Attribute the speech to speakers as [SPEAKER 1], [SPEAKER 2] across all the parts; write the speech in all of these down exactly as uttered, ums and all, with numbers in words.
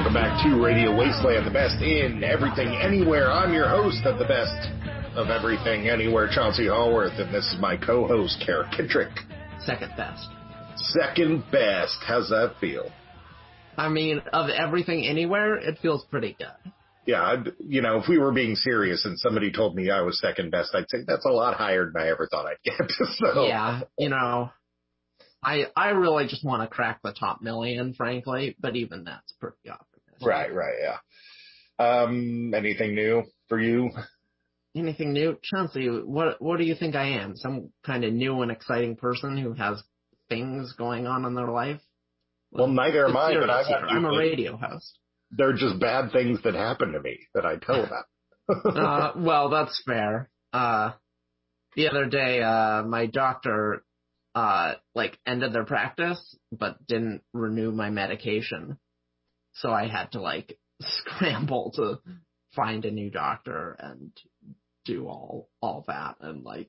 [SPEAKER 1] welcome back to Radio Wasteland, the best in everything, anywhere. I'm your host of the best of everything, anywhere, Chauncey Hallworth, and this is my co-host, Kara Kittrick.
[SPEAKER 2] Second best.
[SPEAKER 1] Second best. How's that feel?
[SPEAKER 2] I mean, of everything, anywhere, it feels pretty good.
[SPEAKER 1] Yeah, I'd, you know, if we were being serious and somebody told me I was second best, I'd say that's a lot higher than I ever thought I'd get. So.
[SPEAKER 2] Yeah, you know, I I really just want to crack the top million, frankly, but even that's pretty optimistic.
[SPEAKER 1] Right, right, yeah. Um, anything new for you?
[SPEAKER 2] Anything new? Chauncey, what what do you think I am? Some kind of new and exciting person who has things going on in their life?
[SPEAKER 1] Well, well neither am I, but I got
[SPEAKER 2] I'm a radio host.
[SPEAKER 1] They're just bad things that happen to me that I tell about.
[SPEAKER 2] uh, well, that's fair. Uh, the other day, uh, my doctor, uh, like ended their practice, but didn't renew my medication. So I had to like scramble to find a new doctor and do all, all that. And like,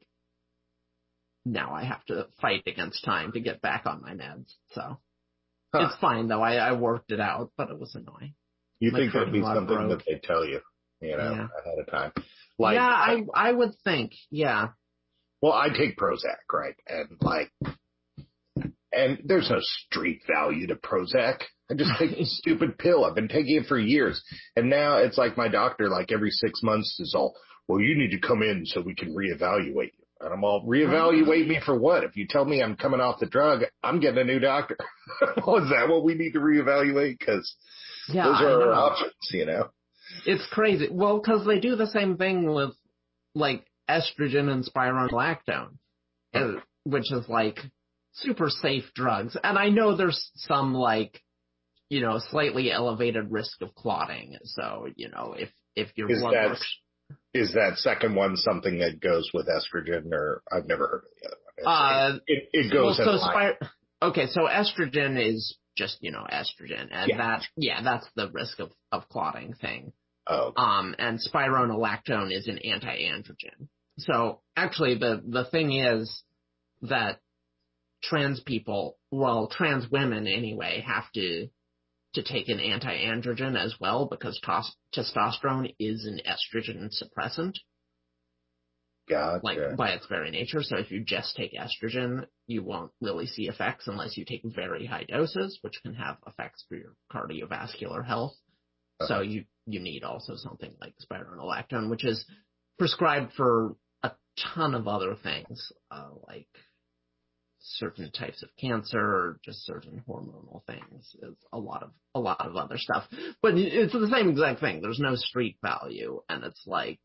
[SPEAKER 2] now I have to fight against time to get back on my meds. So huh. It's fine though. I, I worked it out, but it was annoying.
[SPEAKER 1] You My think that'd be something broke. that they tell you, you know, yeah. ahead of time?
[SPEAKER 2] Like, yeah, I I would think, yeah.
[SPEAKER 1] Well, I take Prozac, right? And like, and there's no street value to Prozac. I just take a stupid pill. I've been taking it for years. And now it's like my doctor, like every six months is all, well, you need to come in so we can reevaluate you. And I'm all, reevaluate me for what? If you tell me I'm coming off the drug, I'm getting a new doctor. Well, is that what we need to reevaluate? Because yeah, those are our options, you know.
[SPEAKER 2] It's crazy. Well, because they do the same thing with, like, estrogen and spironolactone, uh, which is, like, super safe drugs. And I know there's some, like, you know, slightly elevated risk of clotting. So, you know, if, if your
[SPEAKER 1] is
[SPEAKER 2] blood
[SPEAKER 1] that,
[SPEAKER 2] works...
[SPEAKER 1] Is that second one something that goes with estrogen, or I've never heard of the other one?
[SPEAKER 2] Uh,
[SPEAKER 1] it, it, it goes
[SPEAKER 2] well,
[SPEAKER 1] in
[SPEAKER 2] so
[SPEAKER 1] line.
[SPEAKER 2] spir- Okay, so estrogen is just, you know, estrogen. And
[SPEAKER 1] yeah.
[SPEAKER 2] that, yeah, that's the risk of, of clotting thing.
[SPEAKER 1] Oh. Okay.
[SPEAKER 2] Um, and spironolactone is an anti-androgen. So actually the, the thing is that trans people, well, trans women anyway, have to, to take an anti-androgen as well because tos- testosterone is an estrogen suppressant.
[SPEAKER 1] Gotcha.
[SPEAKER 2] Like, by its very nature. So if you just take estrogen, you won't really see effects unless you take very high doses, which can have effects for your cardiovascular health. Uh-huh. So you, you need also something like spironolactone, which is prescribed for a ton of other things, uh, like certain types of cancer or just certain hormonal things. It's a lot of, a lot of other stuff. But it's the same exact thing. There's no street value, and it's like,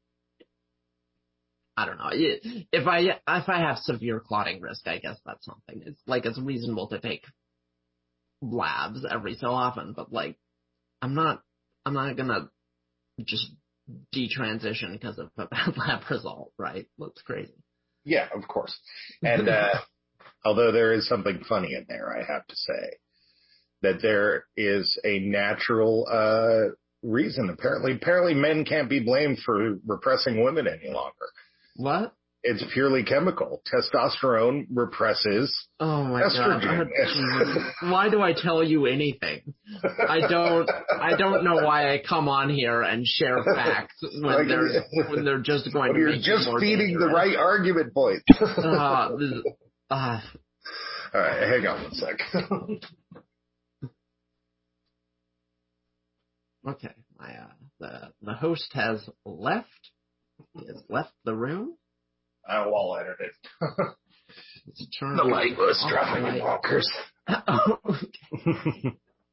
[SPEAKER 2] I don't know. If I if I have severe clotting risk, I guess that's something. It's like it's reasonable to take labs every so often, but like I'm not I'm not gonna just detransition because of a bad lab result, right? That's crazy.
[SPEAKER 1] Yeah, of course. And uh, although there is something funny in there, I have to say that there is a natural uh, reason. Apparently, apparently men can't be blamed for repressing women any longer.
[SPEAKER 2] What?
[SPEAKER 1] It's purely chemical. Testosterone represses
[SPEAKER 2] oh my
[SPEAKER 1] estrogen.
[SPEAKER 2] God. Why do I tell you anything? I don't. I don't know why I come on here and share facts when like, they're when they're just going to
[SPEAKER 1] you're
[SPEAKER 2] make
[SPEAKER 1] just
[SPEAKER 2] more
[SPEAKER 1] feeding
[SPEAKER 2] dangerous.
[SPEAKER 1] the right argument point.
[SPEAKER 2] uh, this, uh.
[SPEAKER 1] All right, hang on one sec.
[SPEAKER 2] Okay, my uh, the the host has left. He has left the room.
[SPEAKER 1] I wall edited
[SPEAKER 2] it.
[SPEAKER 1] The light was driving me bonkers.
[SPEAKER 2] Oh, okay.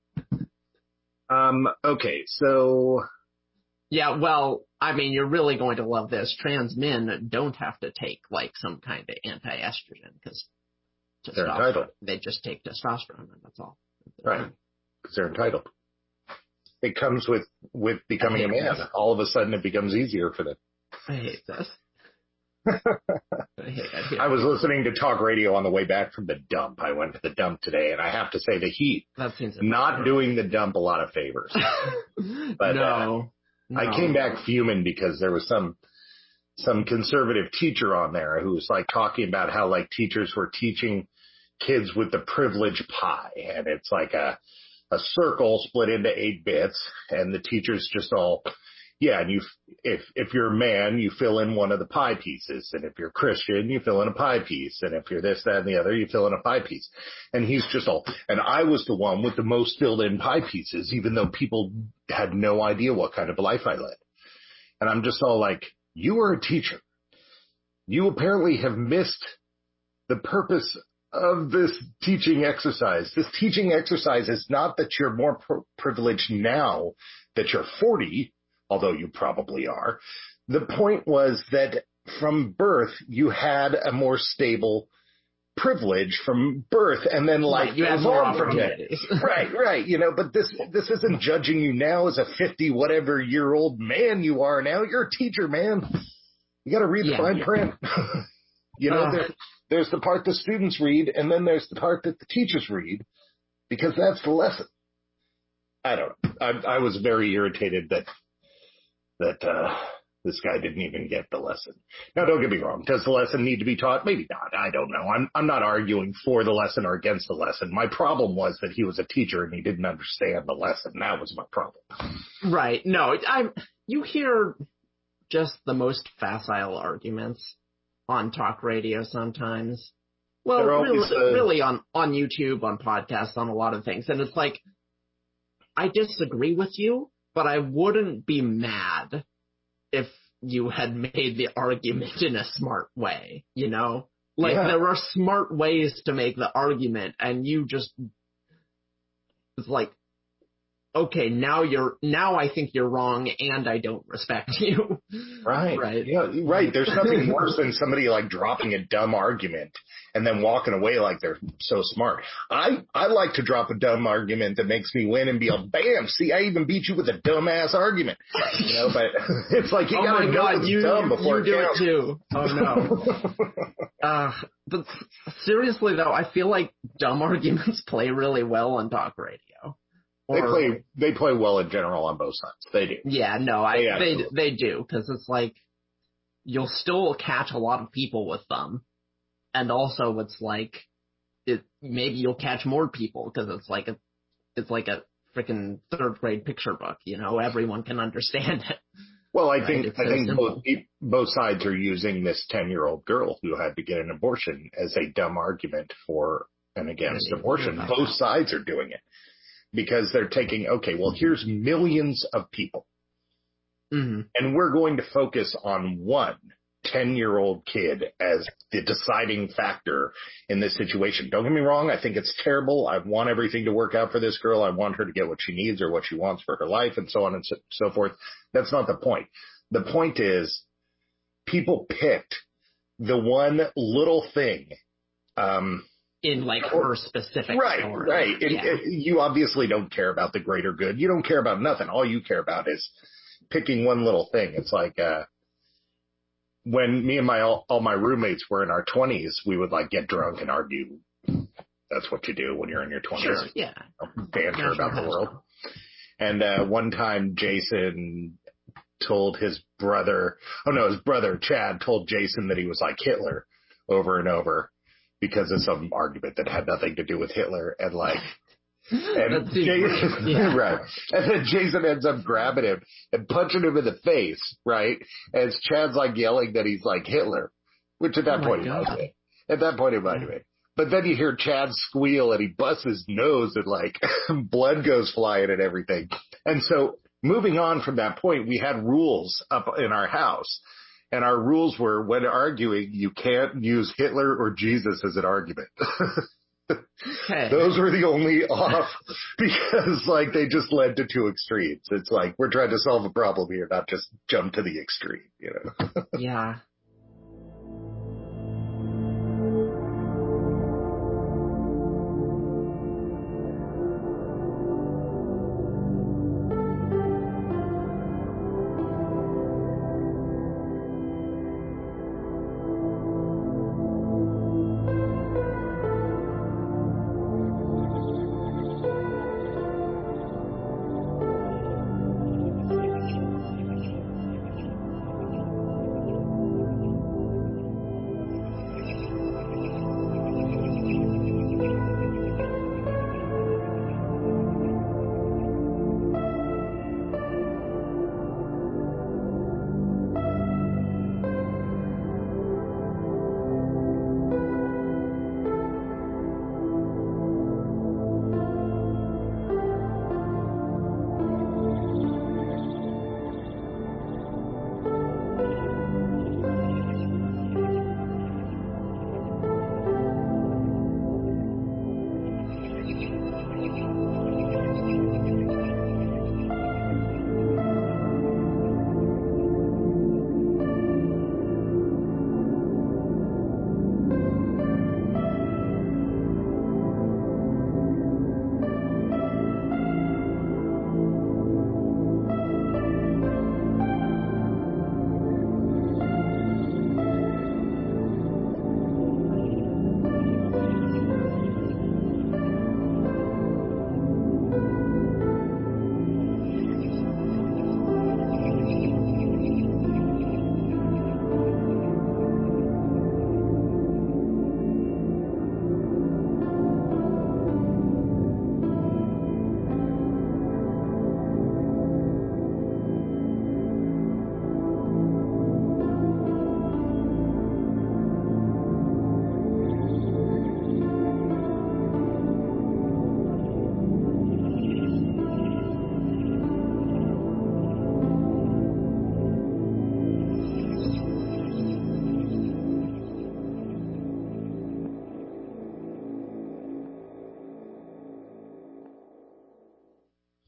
[SPEAKER 1] um. Okay. So.
[SPEAKER 2] Yeah. Well, I mean, you're really going to love this. Trans men don't have to take like some kind of anti-estrogen because
[SPEAKER 1] they're entitled.
[SPEAKER 2] They just take testosterone, and that's all.
[SPEAKER 1] Right. Because they're entitled. It comes with with becoming a man. This. All of a sudden, it becomes easier for them.
[SPEAKER 2] I hate this.
[SPEAKER 1] I, hate, I, hate I was listening to talk radio on the way back from the dump. I went to the dump today, and I have to say the heat,
[SPEAKER 2] that seems
[SPEAKER 1] not doing the dump a lot of favors. But
[SPEAKER 2] no,
[SPEAKER 1] uh,
[SPEAKER 2] no.
[SPEAKER 1] I came back fuming because there was some some conservative teacher on there who was like talking about how like teachers were teaching kids with the privilege pie, and it's like a a circle split into eight bits, and the teacher's just all, yeah, and you, if, if you're a man, you fill in one of the pie pieces, and if you're Christian, you fill in a pie piece, and if you're this, that, and the other, you fill in a pie piece. And he's just all, and I was the one with the most filled in pie pieces, even though people had no idea what kind of life I led. And I'm just all like, you are a teacher. You apparently have missed the purpose of this teaching exercise. This teaching exercise is not that you're more pr- privileged now that you're forty, although you probably are. The point was that from birth, you had a more stable privilege from birth, and then life
[SPEAKER 2] right, you have
[SPEAKER 1] goes
[SPEAKER 2] more
[SPEAKER 1] on from it. Right, right. You know, but this this isn't judging you now as a fifty whatever year old man you are now. You're a teacher, man. You got to read
[SPEAKER 2] yeah,
[SPEAKER 1] the fine
[SPEAKER 2] yeah.
[SPEAKER 1] print. you know,
[SPEAKER 2] uh,
[SPEAKER 1] there, there's the part the students read, and then there's the part that the teachers read, because that's the lesson. I don't know. I, I was very irritated that that uh, this guy didn't even get the lesson. Now, don't get me wrong. Does the lesson need to be taught? Maybe not. I don't know. I'm I'm not arguing for the lesson or against the lesson. My problem was that he was a teacher and he didn't understand the lesson. That was my problem.
[SPEAKER 2] Right. No, I'm. You hear just the most facile arguments on talk radio sometimes. Well, really, uh, really on, on YouTube, on podcasts, on a lot of things. And it's like, I disagree with you, but I wouldn't be mad if you had made the argument in a smart way, you know? Like, yeah. There are smart ways to make the argument, and you just, it's like, okay, now you're, now I think you're wrong and I don't respect you.
[SPEAKER 1] Right.
[SPEAKER 2] Right.
[SPEAKER 1] Yeah, right. There's nothing worse than somebody like dropping a dumb argument and then walking away like they're so smart. I, I like to drop a dumb argument that makes me win and be like, bam, see, I even beat you with a dumbass argument. You know, but it's like you
[SPEAKER 2] oh
[SPEAKER 1] gotta know it's
[SPEAKER 2] you,
[SPEAKER 1] dumb
[SPEAKER 2] you,
[SPEAKER 1] before
[SPEAKER 2] you do
[SPEAKER 1] it counts.
[SPEAKER 2] it too. Oh no. uh, but seriously though, I feel like dumb arguments play really well on talk radio.
[SPEAKER 1] They
[SPEAKER 2] Or,
[SPEAKER 1] play they play well in general on both sides. They do.
[SPEAKER 2] Yeah, no, I
[SPEAKER 1] they
[SPEAKER 2] they they do, because it's like you'll still catch a lot of people with them, and also it's like it maybe you'll catch more people because it's like a it's like a freaking third grade picture book, you know, everyone can understand it.
[SPEAKER 1] Well, I
[SPEAKER 2] right?
[SPEAKER 1] think
[SPEAKER 2] it's
[SPEAKER 1] I
[SPEAKER 2] so
[SPEAKER 1] think
[SPEAKER 2] simple.
[SPEAKER 1] both both sides are using this ten year old girl who had to get an abortion as a dumb argument for and against abortion. Both that. sides are doing it. Because they're taking, okay, well, here's millions of people.
[SPEAKER 2] Mm-hmm.
[SPEAKER 1] And we're going to focus on one ten-year-old kid as the deciding factor in this situation. Don't get me wrong. I think it's terrible. I want everything to work out for this girl. I want her to get what she needs or what she wants for her life and so on and so, so forth. That's not the point. The point is people picked the one little thing, um,
[SPEAKER 2] in like her specific
[SPEAKER 1] right,
[SPEAKER 2] story.
[SPEAKER 1] Right, right.
[SPEAKER 2] Yeah.
[SPEAKER 1] You obviously don't care about the greater good. You don't care about nothing. All you care about is picking one little thing. It's like uh, when me and my all, all my roommates were in our twenties, we would like get drunk and argue. That's what you do when you're in your twenties.
[SPEAKER 2] Sure, yeah.
[SPEAKER 1] Banter about the world. And uh, one time Jason told his brother, oh no, his brother Chad told Jason that he was like Hitler over and over. Because of some argument that had nothing to do with Hitler, and like, and Jason, yeah. right, and then Jason ends up grabbing him and punching him in the face, right? As Chad's like yelling that he's like Hitler, which at that
[SPEAKER 2] oh
[SPEAKER 1] point he might be. At that point he might be. But then you hear Chad squeal and he busts his nose and like blood goes flying and everything. And so moving on from that point, we had rules up in our house. And our rules were, when arguing, you can't use Hitler or Jesus as an argument.
[SPEAKER 2] Okay.
[SPEAKER 1] Those were the only off, because, like, they just led to two extremes. It's like, we're trying to solve a problem here, not just jump to the extreme, you know?
[SPEAKER 2] Yeah.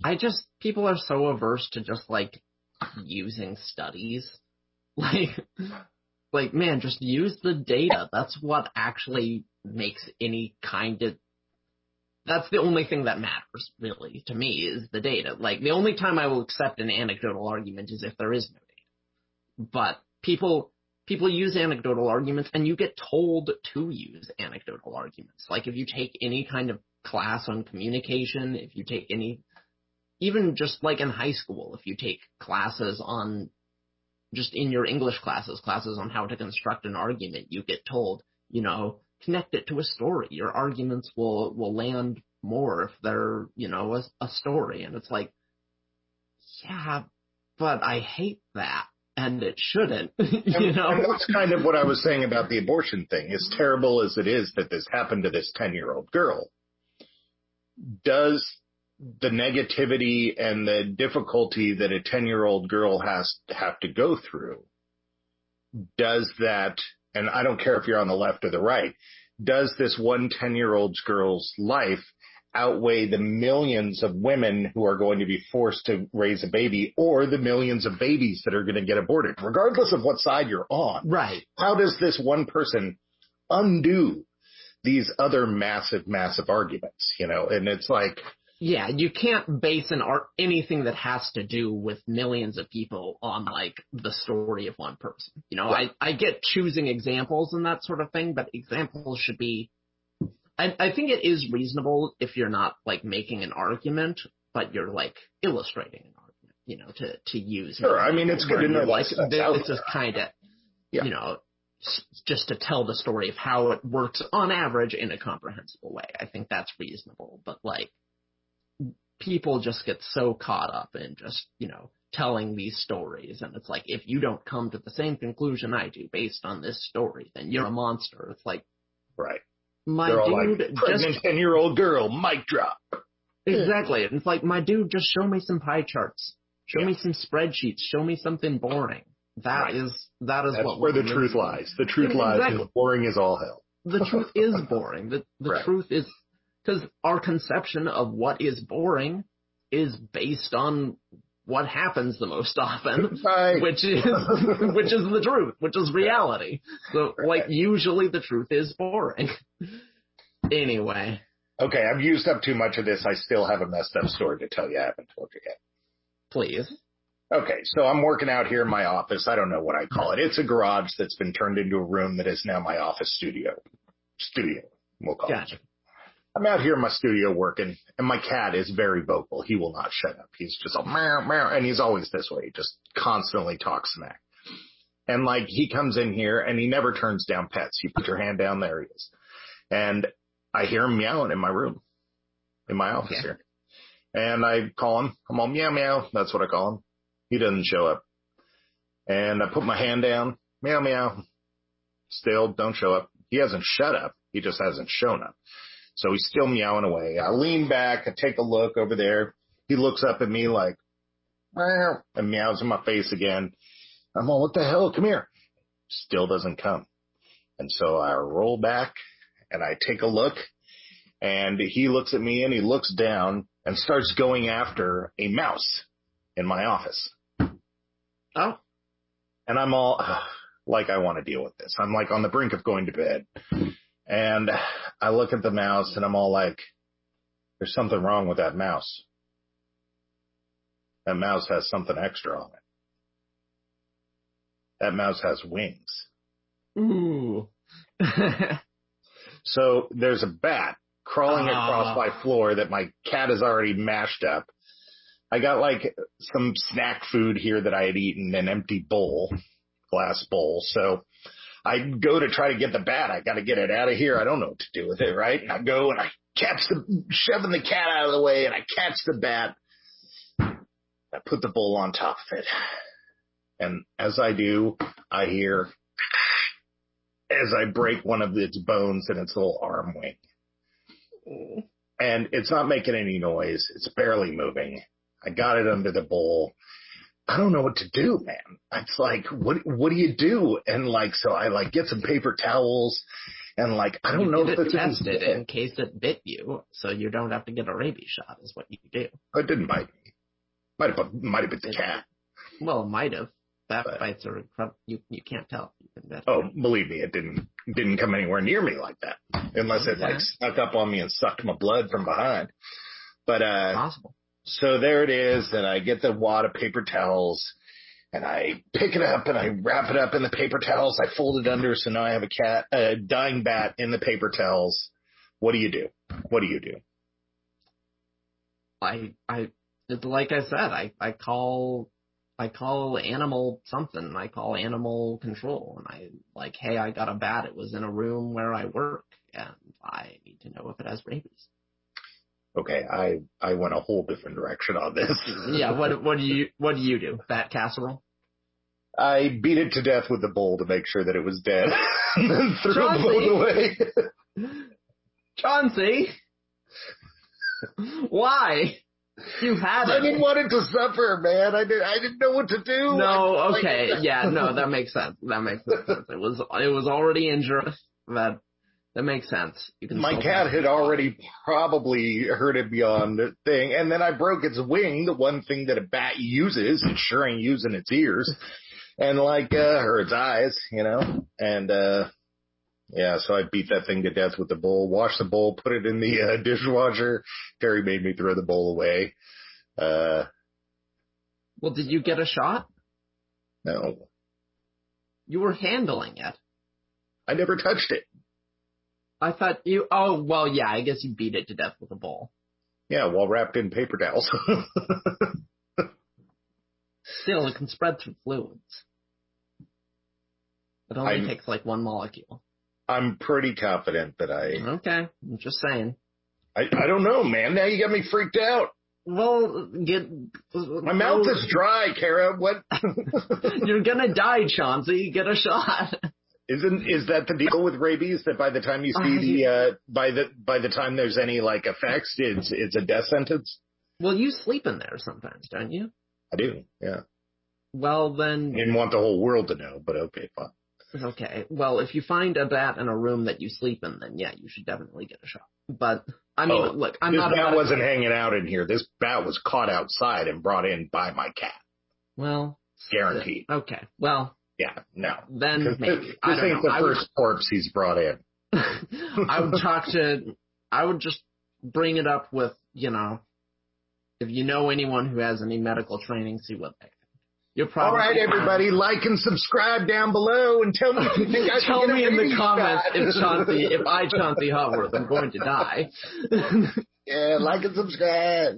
[SPEAKER 2] I just, people are so averse to just, like, using studies. Like, like, man, just use the data. That's what actually makes any kind of, that's the only thing that matters, really, to me, is the data. Like, the only time I will accept an anecdotal argument is if there is no data. But people, people use anecdotal arguments, and you get told to use anecdotal arguments. Like, if you take any kind of class on communication, if you take any, even just like in high school, if you take classes on, just in your English classes, classes on how to construct an argument, you get told, you know, connect it to a story. Your arguments will, will land more if they're, you know, a, a story. And it's like, yeah, but I hate that. And it shouldn't, you know?
[SPEAKER 1] And that's kind of what I was saying about the abortion thing. As terrible as it is that this happened to this ten-year-old girl, does the negativity and the difficulty that a ten-year-old girl has to have to go through, does that, and I don't care if you're on the left or the right, does this one ten-year-old girl's life outweigh the millions of women who are going to be forced to raise a baby, or the millions of babies that are going to get aborted, regardless of what side you're on?
[SPEAKER 2] Right.
[SPEAKER 1] How does this one person undo these other massive, massive arguments, you know? And it's like,
[SPEAKER 2] yeah, you can't base an art anything that has to do with millions of people on, like, the story of one person. You know, right. I, I get choosing examples and that sort of thing, but examples should be, I, I think it is reasonable if you're not, like, making an argument, but you're, like, illustrating an argument, you know, to, to use.
[SPEAKER 1] Sure, I mean, it's good to know,
[SPEAKER 2] like, this is kind of,
[SPEAKER 1] yeah.
[SPEAKER 2] you know, just to tell the story of how it works on average in a comprehensible way. I think that's reasonable, but, like, people just get so caught up in just, you know, telling these stories. And it's like, if you don't come to the same conclusion I do based on this story, then you're a monster. It's like,
[SPEAKER 1] right.
[SPEAKER 2] My
[SPEAKER 1] They're all
[SPEAKER 2] dude,
[SPEAKER 1] like, pregnant
[SPEAKER 2] just
[SPEAKER 1] ten-year-old girl, mic drop.
[SPEAKER 2] Exactly. And it's like, my dude, just show me some pie charts. Show yeah. me some spreadsheets. Show me something boring. That right. is, that is
[SPEAKER 1] That's
[SPEAKER 2] what
[SPEAKER 1] where the truth doing. lies. The truth yeah, lies exactly. is boring as all hell.
[SPEAKER 2] The truth is boring. The, the right. truth is, because our conception of what is boring is based on what happens the most often,
[SPEAKER 1] right.
[SPEAKER 2] which is which is the truth, which is reality. So, right. like, usually the truth is boring. Anyway.
[SPEAKER 1] Okay, I've used up too much of this. I still have a messed up story to tell you. I haven't told you yet.
[SPEAKER 2] Please.
[SPEAKER 1] Okay, so I'm working out here in my office. I don't know what I call it. It's a garage that's been turned into a room that is now my office studio. Studio, we'll call
[SPEAKER 2] gotcha.
[SPEAKER 1] it. I'm out here in my studio working, and my cat is very vocal. He will not shut up. He's just all meow, meow, and he's always this way. He just constantly talks smack. And, like, he comes in here, and he never turns down pets. You put your hand down, there he is. And I hear him meowing in my room, in my office yeah. here. And I call him. I'm all meow, meow. That's what I call him. He doesn't show up. And I put my hand down, meow, meow. Still don't show up. He hasn't shut up. He just hasn't shown up. So he's still meowing away. I lean back. I take a look over there. He looks up at me like, meow, and meows in my face again. I'm all, what the hell? Come here. Still doesn't come. And so I roll back and I take a look, and he looks at me and he looks down and starts going after a mouse in my office.
[SPEAKER 2] Oh.
[SPEAKER 1] And I'm all like, I want to deal with this. I'm like on the brink of going to bed. And I look at the mouse and I'm all like, there's something wrong with that mouse. That mouse has something extra on it. That mouse has wings.
[SPEAKER 2] Ooh.
[SPEAKER 1] So there's a bat crawling ah. across my floor that my cat has already mashed up. I got like some snack food here that I had eaten, an empty bowl, glass bowl. So I go to try to get the bat. I got to get it out of here. I don't know what to do with it, right? And I go and I catch the, shoving the cat out of the way, and I catch the bat. I put the bowl on top of it. And as I do, I hear as I break one of its bones in its little arm wing. And it's not making any noise. It's barely moving. I got it under the bowl. I don't know what to do, man. It's like, what, what do you do? And like, so I like get some paper towels And like, I don't
[SPEAKER 2] you
[SPEAKER 1] know
[SPEAKER 2] get
[SPEAKER 1] if
[SPEAKER 2] it
[SPEAKER 1] it's
[SPEAKER 2] tested in case it bit you, so you don't have to get a rabies shot. Is what you do.
[SPEAKER 1] It didn't bite me. Might have might have bit the
[SPEAKER 2] It,
[SPEAKER 1] cat.
[SPEAKER 2] Well, it might have. Bat
[SPEAKER 1] But,
[SPEAKER 2] bites are incredible. You you can't tell. You can
[SPEAKER 1] oh, believe me, it didn't didn't come anywhere near me like that, unless it
[SPEAKER 2] yeah.
[SPEAKER 1] like snuck up on me and sucked my blood from behind. But uh,
[SPEAKER 2] possible.
[SPEAKER 1] So there it is, and I get the wad of paper towels, and I pick it up and I wrap it up in the paper towels. I fold it under, so now I have a cat, a dying bat in the paper towels. What do you do? What do you do?
[SPEAKER 2] I I like I said, I I call. I call animal something. I call animal control. And I like, hey, I got a bat. It was in a room where I work, and I need to know if it has rabies.
[SPEAKER 1] Okay, I I went a whole different direction on this.
[SPEAKER 2] Yeah, what what do you what do you do? Bat casserole?
[SPEAKER 1] I beat it to death with the bowl to make sure that it was dead, and then threw
[SPEAKER 2] Chauncey.
[SPEAKER 1] the bowl away.
[SPEAKER 2] Chauncey, why? You had it.
[SPEAKER 1] I didn't want it to suffer, man. I didn't. I didn't know what to do.
[SPEAKER 2] No, okay, yeah, no, that makes sense. That makes sense. It was it was already injured. That that makes sense. You can.
[SPEAKER 1] My cat had already probably hurted beyond the thing, and then I broke its wing, the one thing that a bat uses. It sure ain't using its ears, and like uh, or its eyes, you know. And uh yeah, so I beat that thing to death with the bowl, washed the bowl, put it in the uh, dishwasher. Terry made me throw the bowl away. Uh,
[SPEAKER 2] well, did you get a shot?
[SPEAKER 1] No.
[SPEAKER 2] You were handling it.
[SPEAKER 1] I never touched it.
[SPEAKER 2] I thought you, oh, well, yeah, I guess you beat it to death with a bowl.
[SPEAKER 1] Yeah, while wrapped in paper towels.
[SPEAKER 2] Still, it can spread through fluids. It only
[SPEAKER 1] I'm,
[SPEAKER 2] takes like one molecule.
[SPEAKER 1] I'm pretty confident that I...
[SPEAKER 2] Okay, I'm just saying.
[SPEAKER 1] I, I don't know, man. Now you got me freaked out.
[SPEAKER 2] Well, get...
[SPEAKER 1] My mouth is dry, Kara. What?
[SPEAKER 2] You're gonna die, Chauncey. Get a shot.
[SPEAKER 1] Isn't is that the deal with rabies? That by the time you see the uh, by the by the time there's any like effects, it's it's a death sentence.
[SPEAKER 2] Well, you sleep in there sometimes, don't you?
[SPEAKER 1] I do. Yeah.
[SPEAKER 2] Well, then.
[SPEAKER 1] I didn't want the whole world to know, but okay, fine.
[SPEAKER 2] Okay. Well, if you find a bat in a room that you sleep in, then yeah, you should definitely get a shot. But I mean,
[SPEAKER 1] oh,
[SPEAKER 2] look, I'm
[SPEAKER 1] this
[SPEAKER 2] not.
[SPEAKER 1] This bat
[SPEAKER 2] about
[SPEAKER 1] wasn't hanging out in here. This bat was caught outside and brought in by my cat.
[SPEAKER 2] Well,
[SPEAKER 1] guaranteed.
[SPEAKER 2] Okay. Well.
[SPEAKER 1] Yeah. No.
[SPEAKER 2] Then maybe.
[SPEAKER 1] This,
[SPEAKER 2] I
[SPEAKER 1] this
[SPEAKER 2] don't
[SPEAKER 1] ain't
[SPEAKER 2] know.
[SPEAKER 1] the
[SPEAKER 2] I
[SPEAKER 1] first
[SPEAKER 2] would,
[SPEAKER 1] corpse he's brought in.
[SPEAKER 2] I would talk to. I would just bring it up with, you know, if you know anyone who has any medical training, see what they think. You're probably
[SPEAKER 1] all right, everybody, like and subscribe down below and tell me if you think I
[SPEAKER 2] tell
[SPEAKER 1] should get
[SPEAKER 2] me
[SPEAKER 1] a
[SPEAKER 2] in the
[SPEAKER 1] rabies
[SPEAKER 2] comments
[SPEAKER 1] shot.
[SPEAKER 2] if Chauncey, if I Chauncey Hutworth, I'm going to die.
[SPEAKER 1] Yeah, like and subscribe.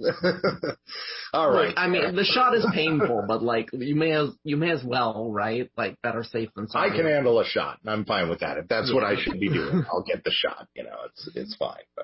[SPEAKER 1] All right.
[SPEAKER 2] Look, I mean, the shot is painful, but like you may as you may as well, right? Like better safe than sorry.
[SPEAKER 1] I can handle a shot. I'm fine with that. If that's
[SPEAKER 2] yeah.
[SPEAKER 1] what I should be doing, I'll get the shot. You know, it's it's fine. But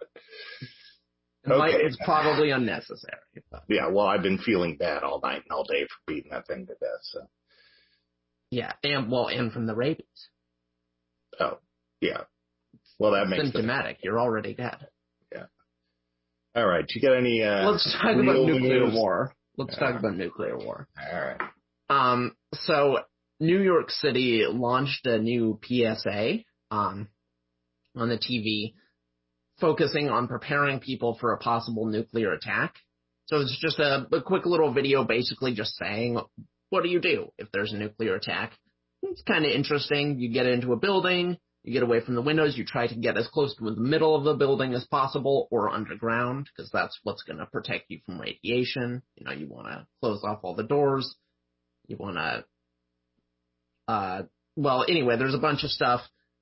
[SPEAKER 2] it
[SPEAKER 1] okay,
[SPEAKER 2] might, it's probably unnecessary. But.
[SPEAKER 1] Yeah. Well, I've been feeling bad all night and all day for beating that thing to death. So.
[SPEAKER 2] Yeah, and well, and from the rabies.
[SPEAKER 1] Oh, yeah. Well, that makes
[SPEAKER 2] symptomatic. You're already dead.
[SPEAKER 1] Yeah. All right. You got any? Uh,
[SPEAKER 2] Let's talk about nuclear
[SPEAKER 1] news?
[SPEAKER 2] war. Let's
[SPEAKER 1] All
[SPEAKER 2] talk
[SPEAKER 1] right.
[SPEAKER 2] about nuclear war.
[SPEAKER 1] All right.
[SPEAKER 2] Um. So New York City launched a new P S A um on the T V, focusing on preparing people for a possible nuclear attack. So it's just a, a quick little video, basically just saying, what do you do if there's a nuclear attack? It's kind of interesting. You get into a building, you get away from the windows, you try to get as close to the middle of the building as possible or underground, because that's what's going to protect you from radiation. You know, you want to close off all the doors. You want to, uh, well, anyway, there's a bunch of stuff.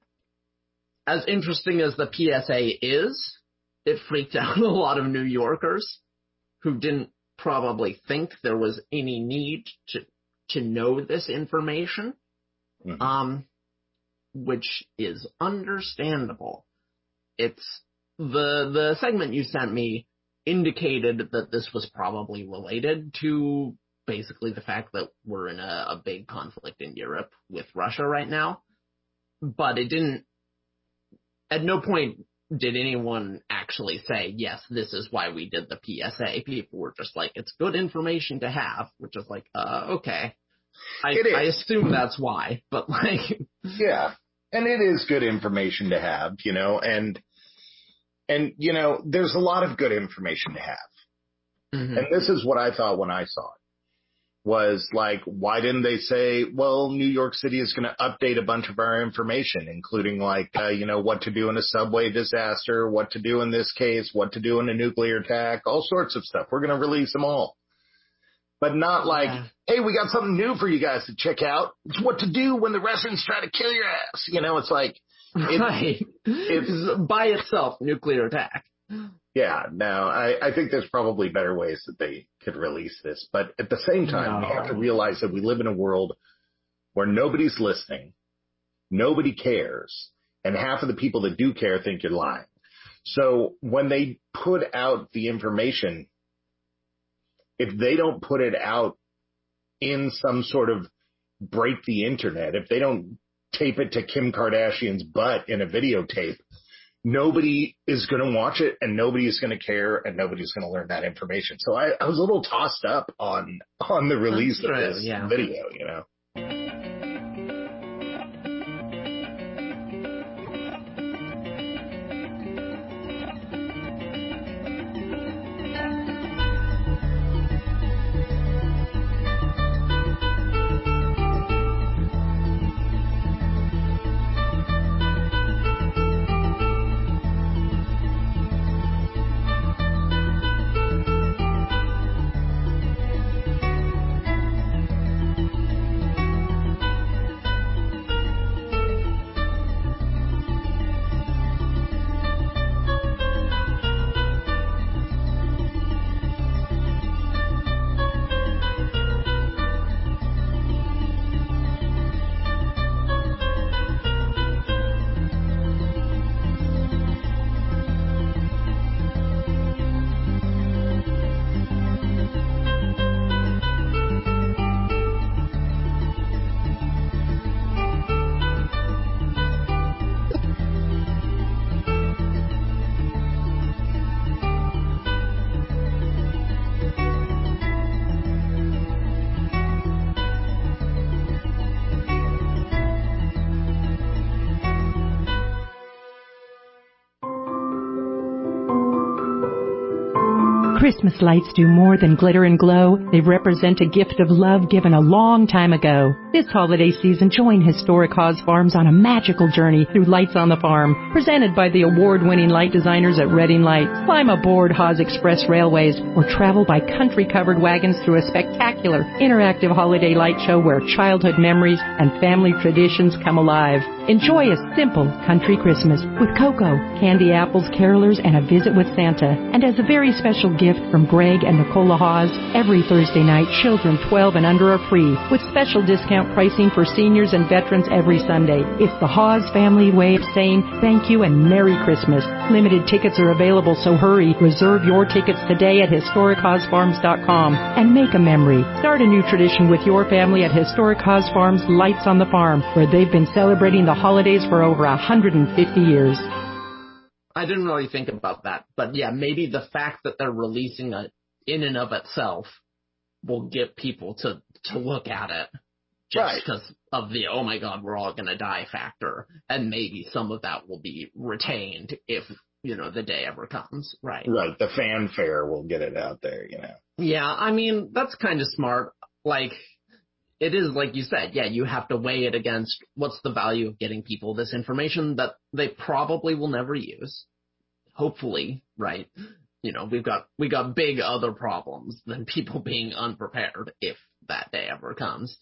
[SPEAKER 2] As interesting as the P S A is, it freaked out a lot of New Yorkers who didn't probably think there was any need to to know this information, mm-hmm. um, which is understandable. It's the the segment you sent me indicated that this was probably related to basically the fact that we're in a, a big conflict in Europe with Russia right now, but it didn't. At no point did anyone actually say, yes, this is why we did the P S A. People were just like, it's good information to have, which is like, uh, okay. I, I assume that's why, but like.
[SPEAKER 1] Yeah. and it is good information to have, you know, and, and, you know, there's a lot of good information to have. Mm-hmm. And this is what I thought when I saw it. Was like, why didn't they say, well, New York City is going to update a bunch of our information, including like, uh, you know, what to do in a subway disaster, what to do in this case, what to do in a nuclear attack, all sorts of stuff. We're going to release them all. But not like, yeah. hey, we got something new for you guys to check out. It's what to do when the Russians try to kill your ass. You know, it's like. It,
[SPEAKER 2] right. It's by itself, nuclear attack.
[SPEAKER 1] Yeah, no, I, I think there's probably better ways that they could release this. But at the same time, no. we have to realize that we live in a world where nobody's listening, nobody cares, and half of the people that do care think you're lying. So when they put out the information, if they don't put it out in some sort of break the internet, if they don't tape it to Kim Kardashian's butt in a videotape, nobody is going to watch it and nobody is going to care and nobody's going to learn that information. So I, I was a little tossed up on, on the release That's of true, this yeah. video, you know.
[SPEAKER 3] Christmas lights do more than glitter and glow. They represent a gift of love given a long time ago. This holiday season, join Historic Haas Farms on a magical journey through Lights on the Farm, presented by the award-winning light designers at Reading Lights. Climb aboard Haas Express Railways or travel by country-covered wagons through a spectacular, interactive holiday light show where childhood memories and family traditions come alive. Enjoy a simple country Christmas with cocoa, candy apples, carolers, and a visit with Santa. And as a very special gift from Greg and Nicola Haas, every Thursday night, children twelve and under are free, with special discount pricing for seniors and veterans every Sunday. It's the Haas family way of saying thank you and Merry Christmas. Limited tickets are available, so hurry. Reserve your tickets today at historic haas farms dot com and make a memory. Start a new tradition with your family at Historic Haas Farms Lights on the Farm, where they've been celebrating the holidays for over one hundred fifty years.
[SPEAKER 2] I didn't really think about that, but yeah, maybe the fact that they're releasing it in and of itself will get people to, to look at it just because right. of the, oh my God, we're all going to die factor. And maybe some of that will be retained if, you know, the day ever comes. Right.
[SPEAKER 1] Right. The fanfare will get it out there, you know.
[SPEAKER 2] Yeah. I mean, that's kind of smart. Like, it is like you said, yeah, you have to weigh it against what's the value of getting people this information that they probably will never use. Hopefully, right? You know, we've got, we got big other problems than people being unprepared if that day ever comes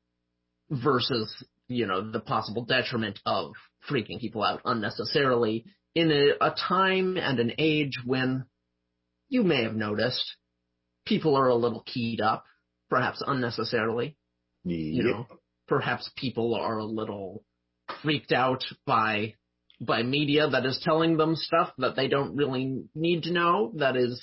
[SPEAKER 2] versus, you know, the possible detriment of freaking people out unnecessarily in a, a time and an age when you may have noticed people are a little keyed up, perhaps unnecessarily.
[SPEAKER 1] Yep.
[SPEAKER 2] You know, perhaps people are a little freaked out by by media that is telling them stuff that they don't really need to know, that is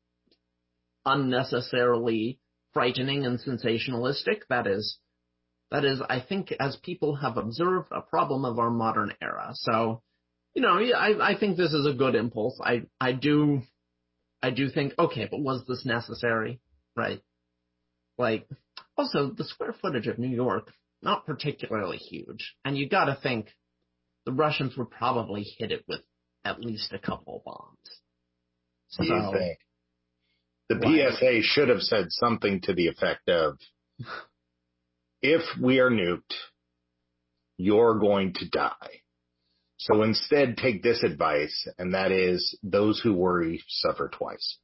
[SPEAKER 2] unnecessarily frightening and sensationalistic. That is, that is, I think, as people have observed, a problem of our modern era. So, you know, I, I think this is a good impulse. I, I do, I do think, okay, but was this necessary? Right? Like, also, the square footage of New York, not particularly huge. And you gotta think, the Russians would probably hit it with at least a couple bombs.
[SPEAKER 1] Do you
[SPEAKER 2] So,
[SPEAKER 1] think? The
[SPEAKER 2] what?
[SPEAKER 1] P S A should have said something to the effect of, if we are nuked, you're going to die. So instead, take this advice, and that is, those who worry suffer twice.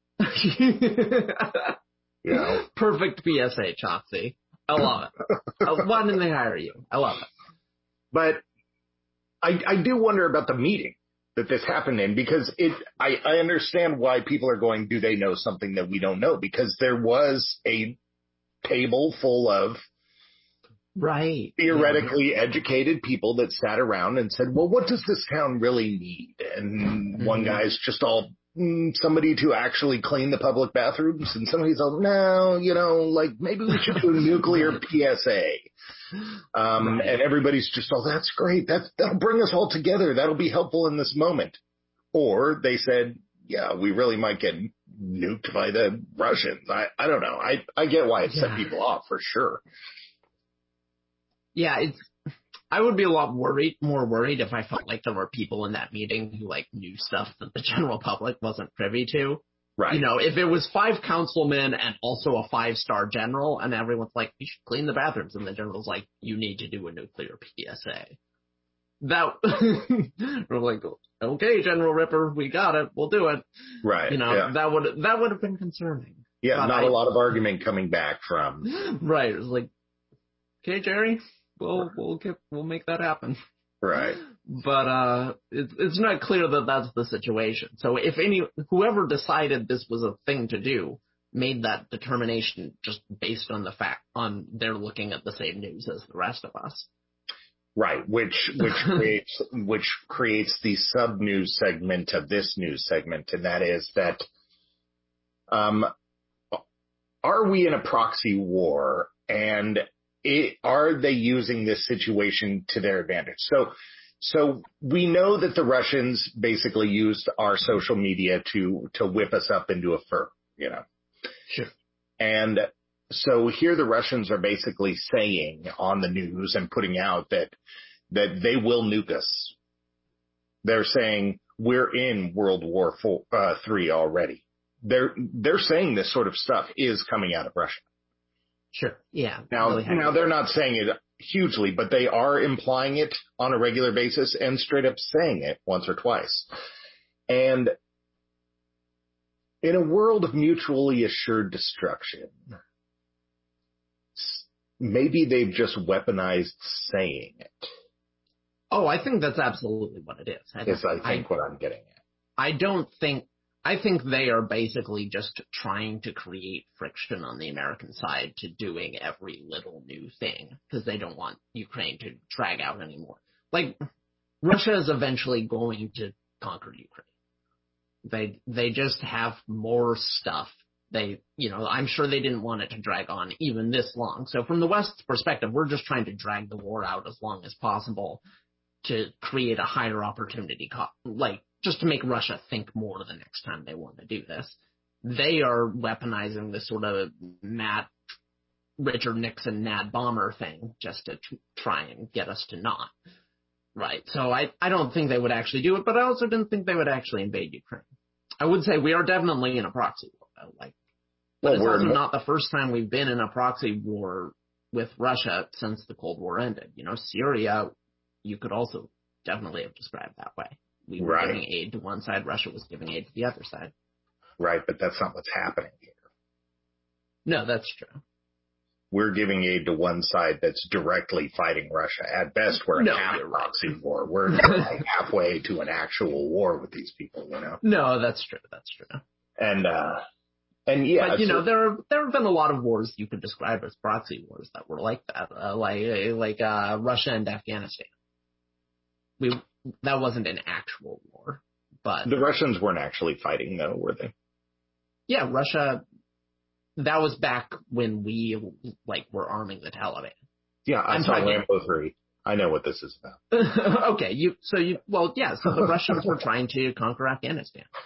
[SPEAKER 1] You know?
[SPEAKER 2] Perfect P S A, Chauncey. I love it. Uh, Why didn't they hire you? I love it.
[SPEAKER 1] But I, I do wonder about the meeting that this happened in, because it, I, I understand why people are going, do they know something that we don't know? Because there was a table full of
[SPEAKER 2] Right.
[SPEAKER 1] theoretically yeah. educated people that sat around and said, well, what does this town really need? And mm-hmm. one guy's just all, mm, somebody to actually clean the public bathrooms. And somebody's all, no, you know, like maybe we should do a nuclear P S A. Um, right. And everybody's just, oh, that's great. That's, that'll bring us all together. That'll be helpful in this moment. Or they said, yeah, we really might get nuked by the Russians. I, I don't know. I, I get why it yeah. set people off for sure.
[SPEAKER 2] Yeah, it's, I would be a lot worried, more worried if I felt like there were people in that meeting who like knew stuff that the general public wasn't privy to.
[SPEAKER 1] Right.
[SPEAKER 2] You know, if it was five councilmen and also a five-star general and everyone's like, you should clean the bathrooms, and the general's like, you need to do a nuclear P S A. That, we're like, okay, General Ripper, we got it, we'll do it.
[SPEAKER 1] Right.
[SPEAKER 2] You know,
[SPEAKER 1] yeah.
[SPEAKER 2] that would, that would have been concerning.
[SPEAKER 1] Yeah,
[SPEAKER 2] but
[SPEAKER 1] not
[SPEAKER 2] I,
[SPEAKER 1] a lot of argument coming back from.
[SPEAKER 2] Right. It was like, okay, Jerry, we'll, we'll get, we'll make that happen.
[SPEAKER 1] Right.
[SPEAKER 2] But, uh, it's, it's not clear that that's the situation. So if any, whoever decided this was a thing to do made that determination just based on the fact, on they're looking at the same news as the rest of us.
[SPEAKER 1] Right. Which, which creates, which creates the sub news segment of this news segment. And that is that, um, are we in a proxy war, and it, are they using this situation to their advantage? So, so we know that the Russians basically used our social media to, to whip us up into a fur, you know?
[SPEAKER 2] Sure.
[SPEAKER 1] And so here the Russians are basically saying on the news and putting out that, that they will nuke us. They're saying we're in World War Four, uh, three already. They're, they're saying this sort of stuff is coming out of Russia.
[SPEAKER 2] Sure. Yeah.
[SPEAKER 1] Now,
[SPEAKER 2] really
[SPEAKER 1] now they're not saying it hugely, but they are implying it on a regular basis and straight up saying it once or twice. And in a world of mutually assured destruction, maybe they've just weaponized saying it.
[SPEAKER 2] Oh, I think that's absolutely what it is. I
[SPEAKER 1] Yes, I think I, what I'm getting at.
[SPEAKER 2] I don't think, I think they are basically just trying to create friction on the American side to doing every little new thing because they don't want Ukraine to drag out anymore. Like, Russia is eventually going to conquer Ukraine. They, they just have more stuff. They, you know, I'm sure they didn't want it to drag on even this long. So from the West's perspective, we're just trying to drag the war out as long as possible to create a higher opportunity, co- like just to make Russia think more the next time they want to do this. They are weaponizing this sort of Matt, Richard Nixon, Nad Bomber thing just to t- try and get us to not. Right. So I, I don't think they would actually do it, but I also didn't think they would actually invade Ukraine. I would say we are definitely in a proxy war, though. Like, but well, it's also not the first time we've been in a proxy war with Russia since the Cold War ended. You know, Syria, you could also definitely have described that way. We were
[SPEAKER 1] right.
[SPEAKER 2] giving aid to one side, Russia was giving aid to the other side.
[SPEAKER 1] Right, but that's not what's happening here.
[SPEAKER 2] No, that's true.
[SPEAKER 1] We're giving aid to one side that's directly fighting Russia. At best, we're in
[SPEAKER 2] no,
[SPEAKER 1] half
[SPEAKER 2] right.
[SPEAKER 1] proxy war. We're like halfway to an actual war with these people, you know?
[SPEAKER 2] No, that's true. That's true.
[SPEAKER 1] And, uh, and yeah.
[SPEAKER 2] But, you know, there, there have been a lot of wars you could describe as proxy wars that were like that, uh, like, like, uh, Russia and Afghanistan. We, that wasn't an actual war, but.
[SPEAKER 1] The Russians weren't actually fighting, though, were they?
[SPEAKER 2] Yeah, Russia. That was back when we, like, were arming the Taliban.
[SPEAKER 1] Yeah, I
[SPEAKER 2] I'm
[SPEAKER 1] saw
[SPEAKER 2] talking...
[SPEAKER 1] Rambo three. I know what this is about.
[SPEAKER 2] Okay, you, so you, well, yeah, so the Russians were trying to conquer Afghanistan.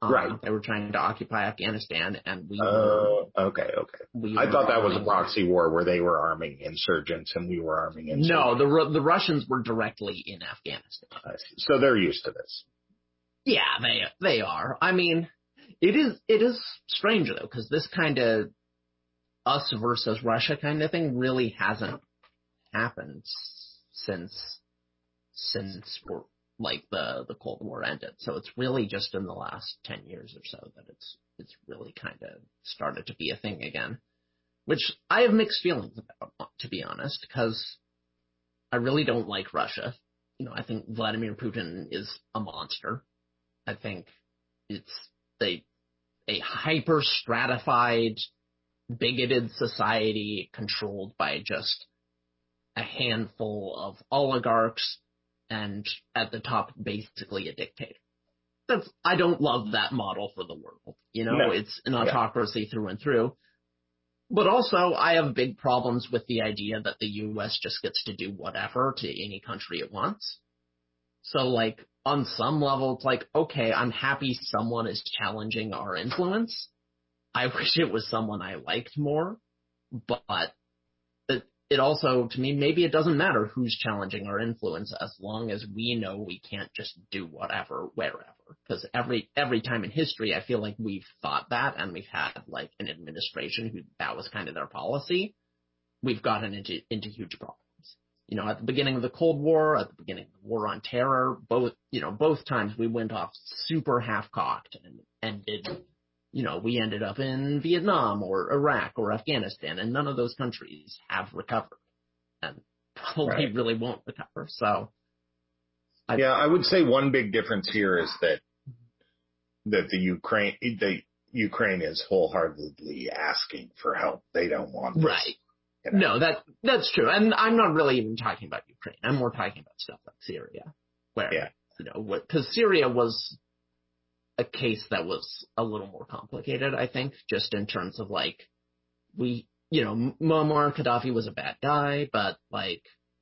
[SPEAKER 2] Um,
[SPEAKER 1] right.
[SPEAKER 2] They were trying to occupy Afghanistan, and we were.
[SPEAKER 1] Oh, uh, okay, okay.
[SPEAKER 2] We
[SPEAKER 1] I thought that was a
[SPEAKER 2] arming,
[SPEAKER 1] proxy war where they were arming insurgents and we were arming insurgents.
[SPEAKER 2] No, the the Russians were directly in Afghanistan.
[SPEAKER 1] I see. So they're used to this.
[SPEAKER 2] Yeah, they they are. I mean, it is it is strange though, because this kind of us versus Russia kind of thing really hasn't happened since since we're, like the the Cold War ended. So it's really just in the last ten years or so that it's it's really kind of started to be a thing again, which I have mixed feelings about, to be honest, because I really don't like Russia. You know, I think Vladimir Putin is a monster. I think it's a a hyper stratified, bigoted society controlled by just a handful of oligarchs, and at the top, basically a dictator. That's, I don't love that model for the world. You know,
[SPEAKER 1] No.
[SPEAKER 2] It's an autocracy yeah. through and through. But also, I have big problems with the idea that the U S just gets to do whatever to any country it wants. So, like, on some level, it's like, okay, I'm happy someone is challenging our influence. I wish it was someone I liked more. But it, it also, to me, maybe it doesn't matter who's challenging our influence as long as we know we can't just do whatever, wherever. Because every every time in history, I feel like we've thought that, and we've had, like, an administration who that was kind of their policy. We've gotten into into huge problems. You know, at the beginning of the Cold War, at the beginning of the War on Terror, both, you know, both times we went off super half-cocked and ended, you know, we ended up in Vietnam or Iraq or Afghanistan, and none of those countries have recovered and probably right. really won't recover. So,
[SPEAKER 1] I, yeah, I would say one big difference here is that that the Ukraine, the Ukraine is wholeheartedly asking for help. They don't want this.
[SPEAKER 2] Right. You know? No, that that's true. And I'm not really even talking about Ukraine. I'm more talking about stuff like Syria, where, yeah. you know, because Syria was a case that was a little more complicated, I think, just in terms of, like, we, you know, Muammar Gaddafi was a bad guy, but, like,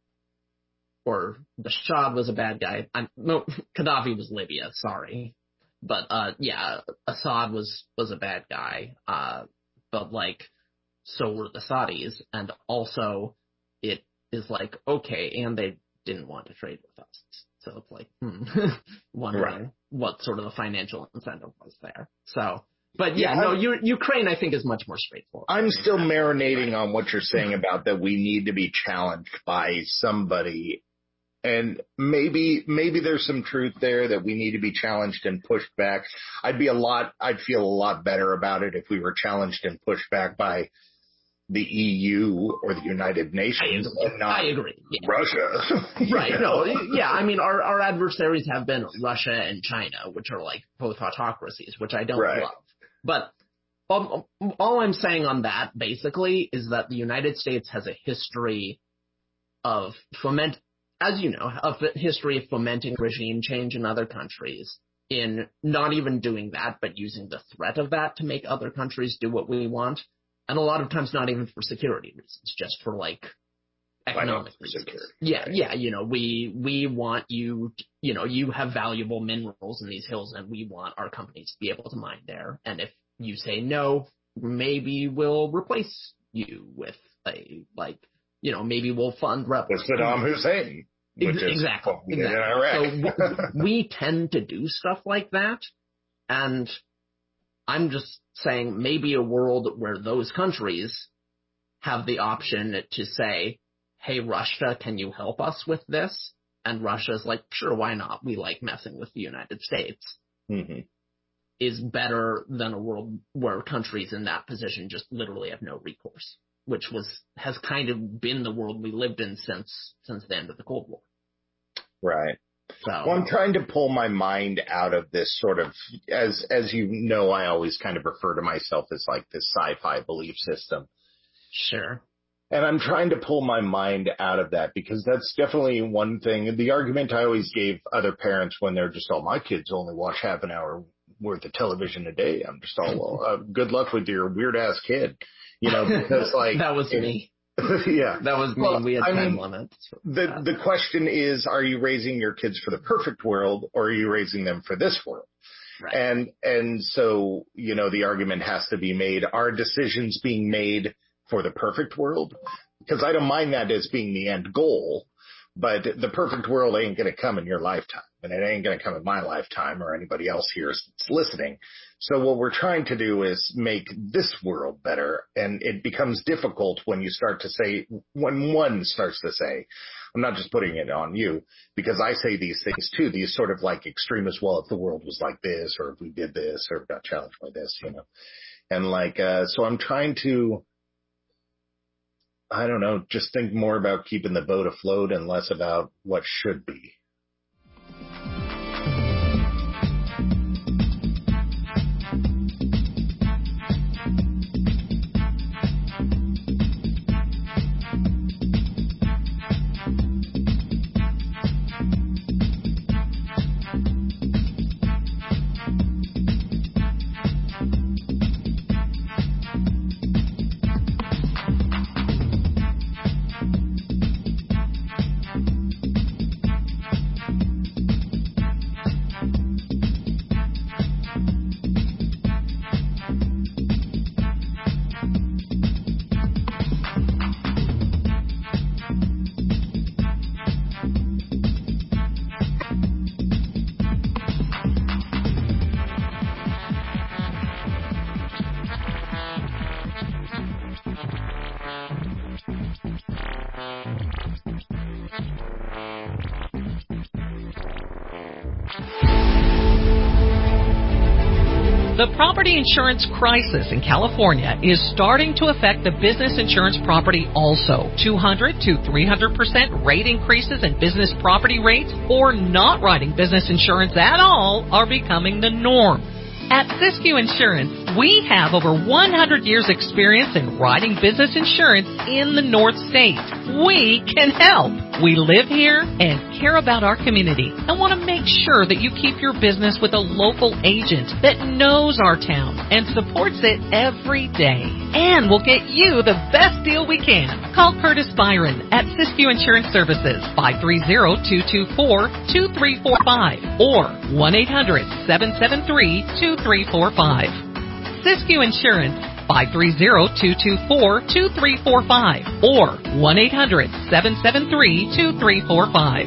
[SPEAKER 2] or Bashar was a bad guy. I'm, no, Gaddafi was Libya, sorry. But, uh, yeah, Assad was, was a bad guy. Uh, but, like, so were the Saudis, and also it is like, okay, and they didn't want to trade with us. So it's like, hmm, wondering right. what sort of the financial incentive was there. So, but yeah, yeah no, U- Ukraine I think is much more straightforward.
[SPEAKER 1] I'm still marinating on what you're saying about that we need to be challenged by somebody. And maybe, maybe there's some truth there that we need to be challenged and pushed back. I'd be a lot, I'd feel a lot better about it if we were challenged and pushed back by the E U or the United Nations
[SPEAKER 2] I
[SPEAKER 1] and not
[SPEAKER 2] I agree. Yeah.
[SPEAKER 1] Russia.
[SPEAKER 2] Right. No, yeah. I mean, our, our adversaries have been Russia and China, which are like both autocracies, which I don't
[SPEAKER 1] right.
[SPEAKER 2] love. But um, all I'm saying on that basically is that the United States has a history of foment, as you know, a history of fomenting regime change in other countries, in not even doing that, but using the threat of that to make other countries do what we want. And a lot of times not even for security reasons, just for, like, economic reasons. Security. Yeah, yeah, you know, we we want you, to, you know, you have valuable minerals in these hills, and we want our companies to be able to mine there. And if you say no, maybe we'll replace you with a, like, you know, maybe we'll fund rebels.
[SPEAKER 1] With Saddam Hussein. Which
[SPEAKER 2] Ex- exactly.
[SPEAKER 1] Is
[SPEAKER 2] exactly.
[SPEAKER 1] In Iraq.
[SPEAKER 2] So we, we tend to do stuff like that, and I'm just saying maybe a world where those countries have the option to say, hey, Russia, can you help us with this? And Russia's like, sure, why not? We like messing with the United States.
[SPEAKER 1] Mm-hmm.
[SPEAKER 2] Is better than a world where countries in that position just literally have no recourse, which was has kind of been the world we lived in since since the end of the Cold War.
[SPEAKER 1] Right.
[SPEAKER 2] So,
[SPEAKER 1] well, I'm trying to pull my mind out of this sort of, as as you know, I always kind of refer to myself as like this sci-fi belief system.
[SPEAKER 2] Sure.
[SPEAKER 1] And I'm trying to pull my mind out of that because that's definitely one thing. The argument I always gave other parents when they're just, oh, my kids only watch half an hour worth of television a day. I'm just all, well, uh, good luck with your weird ass kid. You know, because like.
[SPEAKER 2] That was
[SPEAKER 1] it,
[SPEAKER 2] me.
[SPEAKER 1] Yeah.
[SPEAKER 2] That was me.
[SPEAKER 1] Well,
[SPEAKER 2] we had
[SPEAKER 1] I
[SPEAKER 2] time
[SPEAKER 1] mean,
[SPEAKER 2] limits.
[SPEAKER 1] The, the question is, are you raising your kids for the perfect world or are you raising them for this world?
[SPEAKER 2] Right.
[SPEAKER 1] And, and so, you know, the argument has to be made, are decisions being made for the perfect world? Because I don't mind that as being the end goal, but the perfect world ain't going to come in your lifetime, and it ain't going to come in my lifetime or anybody else here that's listening. So what we're trying to do is make this world better, and it becomes difficult when you start to say, when one starts to say, I'm not just putting it on you, because I say these things too, these sort of like extremist, well, if the world was like this, or if we did this, or got challenged by this, you know. And like, uh, so I'm trying to, I don't know, just think more about keeping the boat afloat and less about what should be.
[SPEAKER 3] The property insurance crisis in California is starting to affect the business insurance property also. two hundred to three hundred percent rate increases in business property rates or not writing business insurance at all are becoming the norm. At Siskiyou Insurance, we have over one hundred years experience in writing business insurance in the North State. We can help. We live here and care about our community and want to make sure that you keep your business with a local agent that knows our town and supports it every day. And we'll get you the best deal we can. Call Curtis Byron at Siskiyou Insurance Services, five three zero, two two four, two three four five or one eight hundred, seven seven three, two three four five. Siskiyou Insurance, five three zero, two two four, two three four five or one eight hundred, seven seven three, two three four five.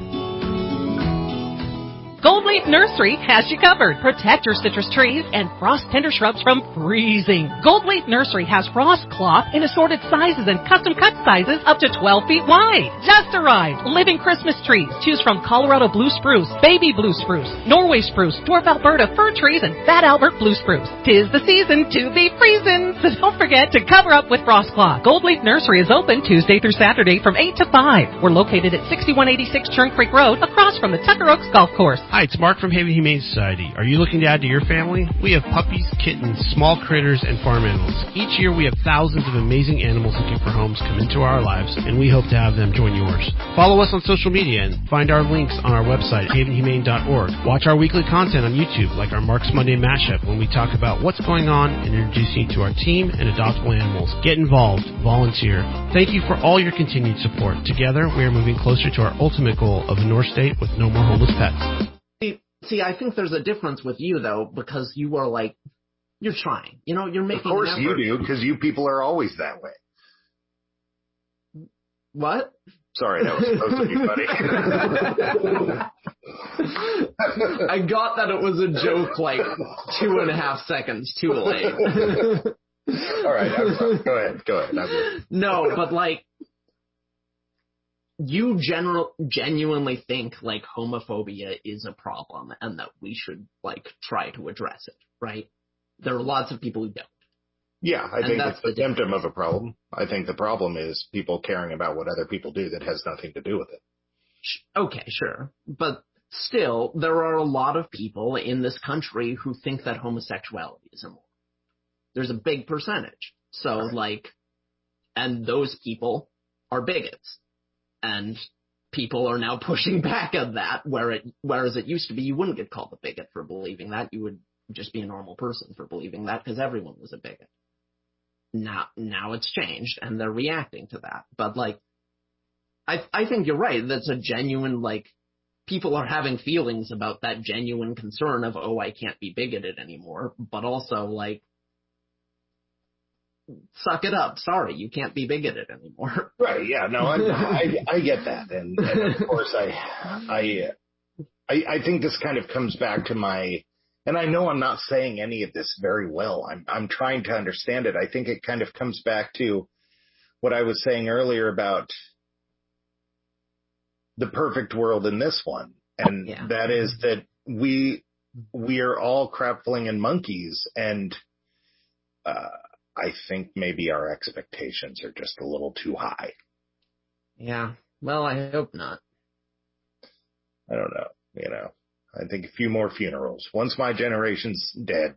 [SPEAKER 3] Goldleaf Nursery has you covered. Protect your citrus trees and frost tender shrubs from freezing. Goldleaf Nursery has frost cloth in assorted sizes and custom cut sizes up to twelve feet wide. Just arrived. Living Christmas trees. Choose from Colorado blue spruce, baby blue spruce, Norway spruce, dwarf Alberta fir trees, and fat Albert blue spruce. Tis the season to be freezing, so don't forget to cover up with frost cloth. Goldleaf Nursery is open Tuesday through Saturday from eight to five. We're located at sixty-one eighty-six Churn Creek Road across from the Tucker Oaks Golf Course.
[SPEAKER 4] Hi, it's Mark from Haven Humane Society. Are you looking to add to your family? We have puppies, kittens, small critters, and farm animals. Each year we have thousands of amazing animals looking for homes come into our lives, and we hope to have them join yours. Follow us on social media and find our links on our website, haven humane dot org. Watch our weekly content on YouTube, like our Mark's Monday Mashup, when we talk about what's going on and introduce you to our team and adoptable animals. Get involved. Volunteer. Thank you for all your continued support. Together, we are moving closer to our ultimate goal of a North State with no more homeless pets.
[SPEAKER 2] See, I think there's a difference with you, though, because you are like, you're trying. You know, you're making
[SPEAKER 1] Of course
[SPEAKER 2] an
[SPEAKER 1] you
[SPEAKER 2] effort.
[SPEAKER 1] do, because you people are always that way.
[SPEAKER 2] What?
[SPEAKER 1] Sorry, that was supposed to be funny.
[SPEAKER 2] I got that it was a joke like two and a half seconds too late.
[SPEAKER 1] All right, I'm sorry. Go ahead. Go ahead. I'm good.
[SPEAKER 2] No, but like, you general, genuinely think like homophobia is a problem and that we should like try to address it, right? There are lots of people who don't.
[SPEAKER 1] Yeah, I
[SPEAKER 2] And
[SPEAKER 1] think
[SPEAKER 2] that's
[SPEAKER 1] it's the
[SPEAKER 2] the
[SPEAKER 1] symptom of a problem. I think the problem is people caring about what other people do that has nothing to do with it.
[SPEAKER 2] Okay, sure. But still, there are a lot of people in this country who think that homosexuality is immoral. There's a big percentage. So,
[SPEAKER 1] Right.
[SPEAKER 2] like, and those people are bigots. And people are now pushing back on that, where it, whereas it used to be you wouldn't get called a bigot for believing that. You would just be a normal person for believing that because everyone was a bigot. Now, now it's changed, and they're reacting to that. But, like, I I think you're right. That's a genuine, like, people are having feelings about that genuine concern of, oh, I can't be bigoted anymore, but also, like, suck it up. Sorry, you can't be bigoted anymore.
[SPEAKER 1] Right, yeah, no, I, I, I get that. And, and of course, I, I, I, I think this kind of comes back to my, and I know I'm not saying any of this very well. I'm, I'm trying to understand it. I think it kind of comes back to what I was saying earlier about the perfect world in this one. And yeah. that is that we, we are all crap-flinging monkeys, and, uh, I think maybe our expectations are just a little too high.
[SPEAKER 2] Yeah. Well, I hope not.
[SPEAKER 1] I don't know. You know, I think a few more funerals. Once my generation's dead,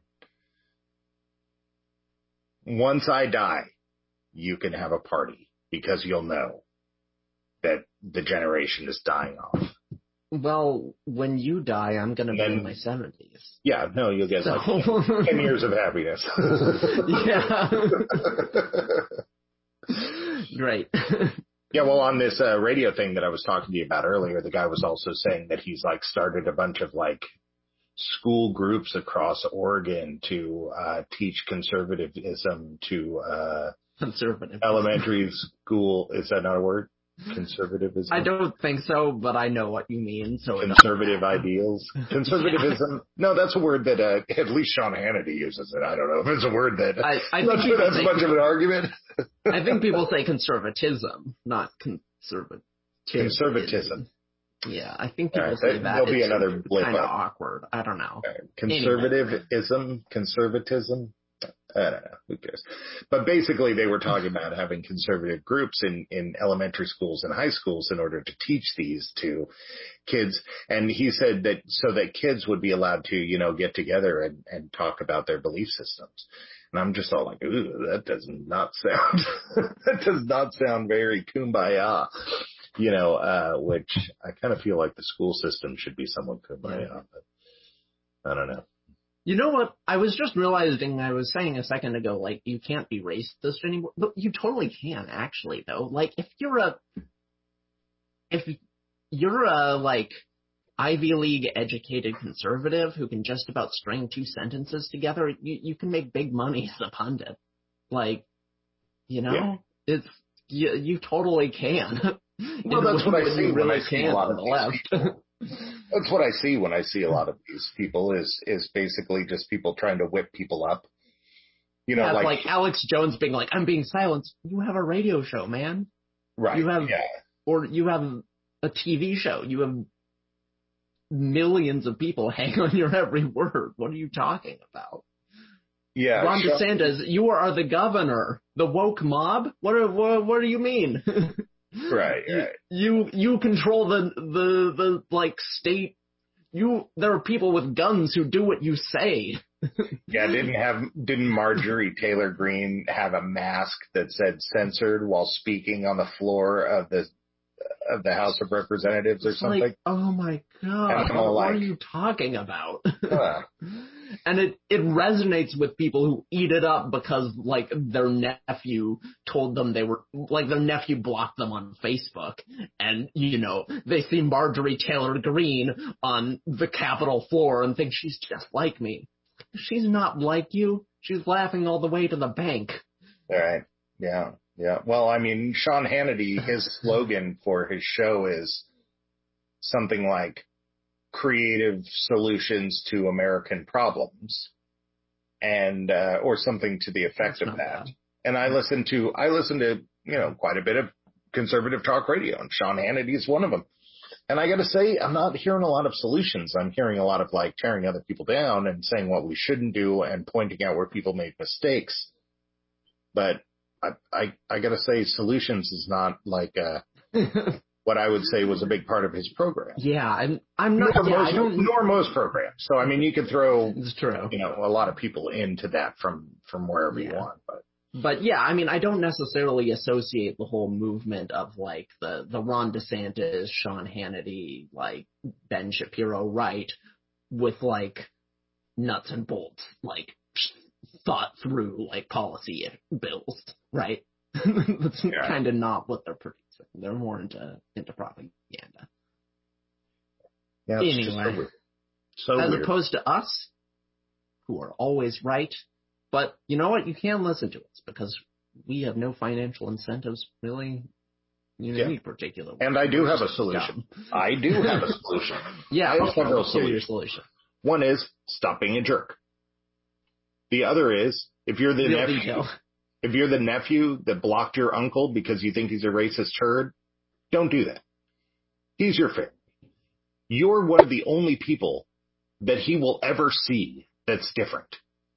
[SPEAKER 1] once I die, you can have a party, because you'll know that the generation is dying off.
[SPEAKER 2] Well, when you die, I'm going to be in my seventies.
[SPEAKER 1] Yeah, no, you'll get so. like ten years of happiness.
[SPEAKER 2] Yeah. Great.
[SPEAKER 1] Yeah, well, on this uh, radio thing that I was talking to you about earlier, the guy was also saying that he's like started a bunch of like school groups across Oregon to uh, teach conservatism to uh,
[SPEAKER 2] Conservative.
[SPEAKER 1] elementary school. Is that not a word? Conservatism?
[SPEAKER 2] I don't think so, but I know what you mean. So
[SPEAKER 1] conservative ideals. Conservatism. Yeah. No, that's a word that uh, at least Sean Hannity uses it. I don't know if it's a word that. I, I I'm not sure that's much of an argument.
[SPEAKER 2] I think people say conservatism, not conservatism.
[SPEAKER 1] Conservatism.
[SPEAKER 2] Yeah, I think people right, say that.
[SPEAKER 1] There'll be another
[SPEAKER 2] kind of awkward. I don't know.
[SPEAKER 1] Right. Conservatism, anyway. Conservatism. I don't know. Who cares? But basically, they were talking about having conservative groups in, in elementary schools and high schools in order to teach these to kids. And he said that so that kids would be allowed to, you know, get together and, and talk about their belief systems. And I'm just all like, ooh, that does not sound, that does not sound very kumbaya, you know, uh, which I kind of feel like the school system should be somewhat kumbaya, yeah. but I don't know.
[SPEAKER 2] You know what? I was just realizing, I was saying a second ago, like, you can't be racist anymore. But you totally can, actually, though. Like, if you're a, if you're a, like, Ivy League educated conservative who can just about string two sentences together, you, you can make big money as a pundit. Like, you know, yeah. it's, you, you totally can.
[SPEAKER 1] Well, that's what I see when I see a lot of the left. That's what I see when I see a lot of these people is, is basically just people trying to whip people up. You know,
[SPEAKER 2] yeah,
[SPEAKER 1] like,
[SPEAKER 2] like Alex Jones being like, I'm being silenced. You have a radio show, man.
[SPEAKER 1] Right.
[SPEAKER 2] You have,
[SPEAKER 1] yeah.
[SPEAKER 2] or you have a T V show. You have millions of people hang on your every word. What are you talking about?
[SPEAKER 1] Yeah.
[SPEAKER 2] Ron sure. DeSantis, you are the governor. The woke mob? What, are, what, what do you mean?
[SPEAKER 1] Right,
[SPEAKER 2] you,
[SPEAKER 1] right.
[SPEAKER 2] You you control the the the like state. You there are people with guns who do what you say.
[SPEAKER 1] Yeah, didn't have didn't Marjorie Taylor Greene have a mask that said censored while speaking on the floor of the of the House of Representatives or
[SPEAKER 2] it's
[SPEAKER 1] something?
[SPEAKER 2] Like, oh my god, what, like, what are you talking about? Uh, and it, it resonates with people who eat it up because, like, their nephew told them they were, like, their nephew blocked them on Facebook. And, you know, they see Marjorie Taylor Greene on the Capitol floor and think she's just like me. She's not like you. She's laughing all the way to the bank.
[SPEAKER 1] All right. Yeah. Yeah. Well, I mean, Sean Hannity, his slogan for his show is something like creative solutions to American problems, and, uh, or something to the effect
[SPEAKER 2] That's
[SPEAKER 1] of that.
[SPEAKER 2] Bad.
[SPEAKER 1] And I listen to, I listen to, you know, quite a bit of conservative talk radio, and Sean Hannity is one of them. And I got to say, I'm not hearing a lot of solutions. I'm hearing a lot of like tearing other people down and saying what we shouldn't do and pointing out where people made mistakes. But I, I, I got to say, solutions is not like uh, what I would say was a big part of his program.
[SPEAKER 2] Yeah, I'm, I'm not.
[SPEAKER 1] Nor,
[SPEAKER 2] yeah,
[SPEAKER 1] most,
[SPEAKER 2] I don't,
[SPEAKER 1] nor most programs. So I mean, you could throw,
[SPEAKER 2] it's true.
[SPEAKER 1] you know, a lot of people into that from from wherever
[SPEAKER 2] yeah.
[SPEAKER 1] you want. But
[SPEAKER 2] but yeah, I mean, I don't necessarily associate the whole movement of like the the Ron DeSantis, Sean Hannity, like Ben Shapiro, right, with like nuts and bolts, like thought through like policy bills, right? That's yeah. kind of not what they're producing. They're more into into propaganda.
[SPEAKER 1] Yeah, it's
[SPEAKER 2] anyway,
[SPEAKER 1] just so weird. So
[SPEAKER 2] as
[SPEAKER 1] weird.
[SPEAKER 2] opposed to us, who are always right. But you know what? You can listen to us because we have no financial incentives, really. You know,
[SPEAKER 1] Yeah.
[SPEAKER 2] any particular.
[SPEAKER 1] And I do
[SPEAKER 2] We're
[SPEAKER 1] have a
[SPEAKER 2] just
[SPEAKER 1] solution.
[SPEAKER 2] dumb.
[SPEAKER 1] I do have a solution.
[SPEAKER 2] Yeah,
[SPEAKER 1] I have
[SPEAKER 2] okay,
[SPEAKER 1] several
[SPEAKER 2] let's hear your
[SPEAKER 1] solutions.
[SPEAKER 2] solution.
[SPEAKER 1] One is stop being a jerk. The other is if you're the
[SPEAKER 2] Real
[SPEAKER 1] nephew,
[SPEAKER 2] detail.
[SPEAKER 1] if you're the nephew that blocked your uncle because you think he's a racist turd, don't do that. He's your family. You're one of the only people that he will ever see that's different.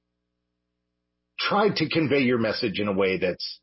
[SPEAKER 1] Try to convey your message in a way that's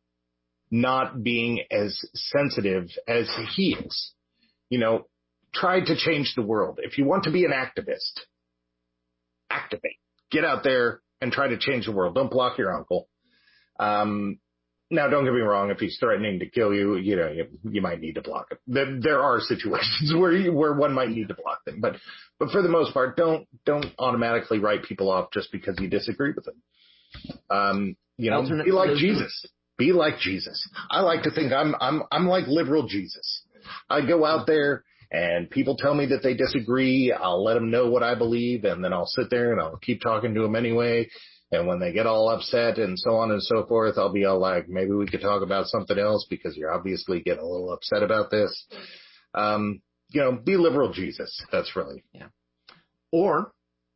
[SPEAKER 1] not being as sensitive as he is. You know, try to change the world. If you want to be an activist, activate. Get out there and try to change the world. Don't block your uncle. Um, now, don't get me wrong. If he's threatening to kill you, you know, you, you might need to block him. There, there are situations where you, where one might need to block them, but but for the most part, don't don't automatically write people off just because you disagree with them. Um, you know,
[SPEAKER 2] Alternate
[SPEAKER 1] be like
[SPEAKER 2] solution.
[SPEAKER 1] Jesus. Be like Jesus. I like to think I'm I'm I'm like liberal Jesus. I go out there and people tell me that they disagree. I'll let them know what I believe, and then I'll sit there and I'll keep talking to them anyway. And when they get all upset and so on and so forth, I'll be all like, maybe we could talk about something else because you're obviously getting a little upset about this. Um, you know, be liberal Jesus. That's really.
[SPEAKER 2] Yeah. Or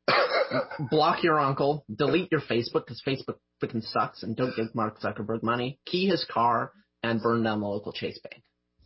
[SPEAKER 2] block your uncle, delete your Facebook because Facebook freaking sucks, and don't give Mark Zuckerberg money, key his car, and burn down the local Chase Bank.